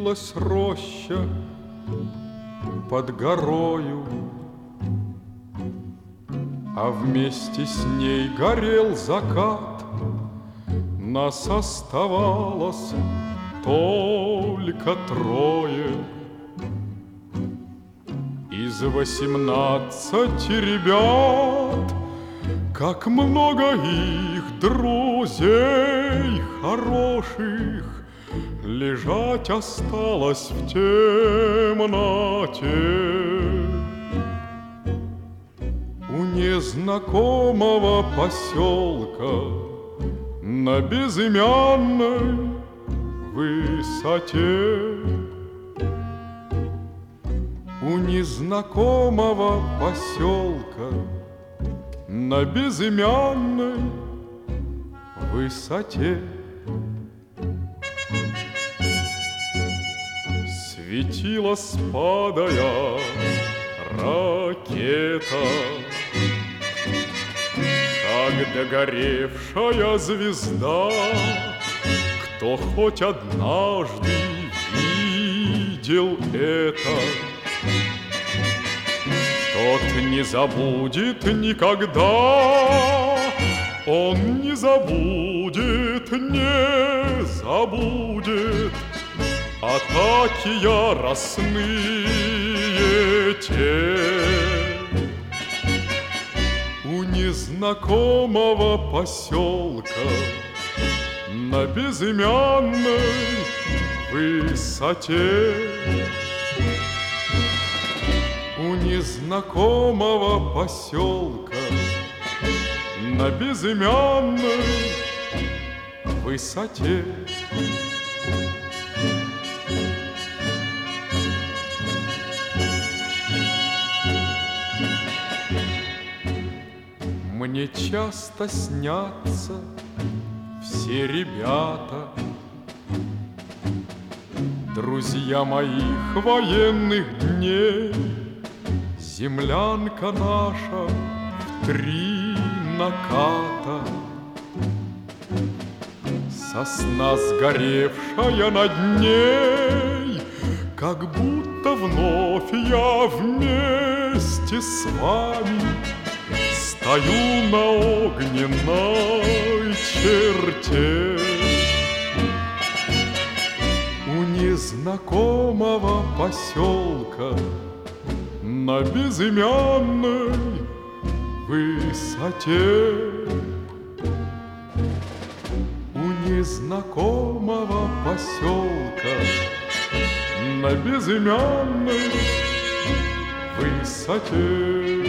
Светилась роща под горою, а вместе с ней горел закат. Нас оставалось только трое. Из 18 ребят, как много их друзей хороших, лежать осталось в темноте. У незнакомого поселка на безымянной высоте. У незнакомого поселка на безымянной высоте. Светила, спадая, ракета, как догоревшая звезда. Кто хоть однажды видел это, тот не забудет никогда. Он не забудет, не забудет атаки яростные те. У незнакомого поселка на безымянной высоте. У незнакомого поселка на безымянной высоте. Мне часто снятся все ребята, друзья моих военных дней. Землянка наша в 3 наката, сосна сгоревшая над ней, как будто вновь я вместе с вами стою на огненной черте. У незнакомого поселка на безымянной высоте. У незнакомого поселка на безымянной высоте.